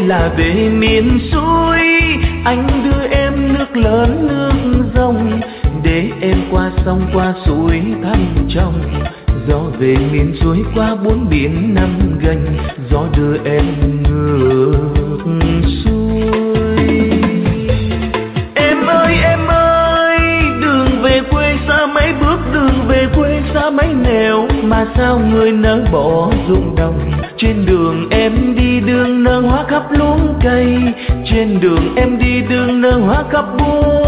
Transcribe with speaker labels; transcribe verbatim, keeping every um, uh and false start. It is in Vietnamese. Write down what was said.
Speaker 1: là về miền xuôi, anh đưa em nước lớn nước rồng, để em qua sông qua suối thăm chồng. Gió về miền xuôi qua bốn biển năm gần, gió đưa em ngược xuôi. Em ơi em ơi, đường về quê xa mấy bước, đường về quê xa mấy nẻo, mà sao người nỡ bỏ ruộng đồng. Trên đường em đi đường nở hoa khắp luống cây, trên đường em đi đường nở hoa khắp buôn